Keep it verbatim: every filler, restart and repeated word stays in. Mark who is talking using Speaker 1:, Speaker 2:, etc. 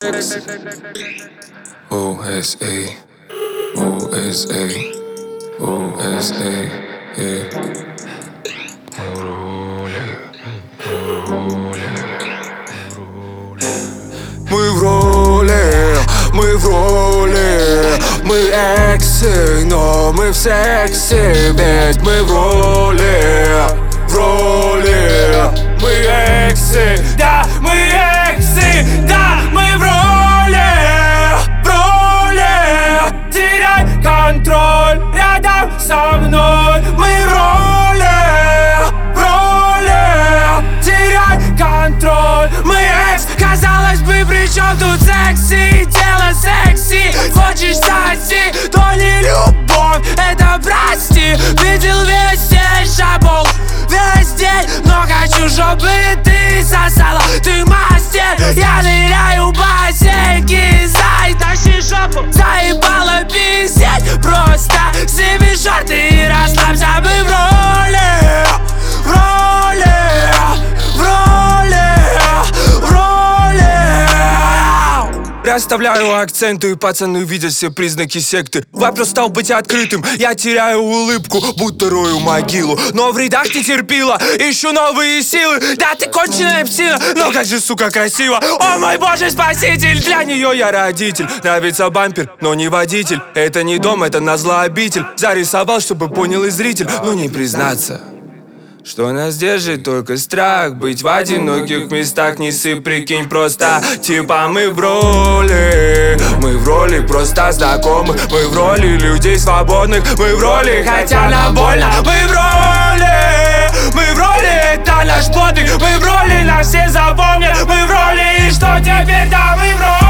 Speaker 1: O S A, O S A, O S A, yeah. Мы в роли, мы в роли, мы эксы, но мы в сексе, ведь мы в роли, в роли, мы эксы, да, мы эксы, да, мы в роли, в роли, теряй контроль рядом со мной, мы в роли, в роли, теряй контроль, мы экс, казалось бы, при чем тут секси, тело секси, хочешь соси, то не любовь, это прости, видел весь день шабол, весь день, но хочу, чтобы ты сосала, ты мастер, я ныряю в бассейн, зай, тащи шопу, заебала пиздеть, просто сними шорты и расслабься, мы в роли, в роли, в роли, в роли. Расставляю акценты, пацаны видят все признаки секты. Вопрос стал быть открытым, я теряю улыбку, будто рою могилу. Но в рядах не терпила, ищу новые силы. Да ты конченая псина, но как же, сука, красиво. О мой боже, спаситель, для нее я родитель. Нравится бампер, но не водитель. Это не дом, это назло обитель. Зарисовал, чтобы понял и зритель, но не признаться, что нас держит только страх. Быть в одиноких местах, не сыпь, прикинь, просто типа мы в роли, мы в роли просто знакомых, мы в роли людей свободных, мы в роли, хотя нам больно. Мы в роли, мы в роли, это наш подвиг, мы в роли, нас все запомнят. Мы в роли, и что теперь, да, мы в роли.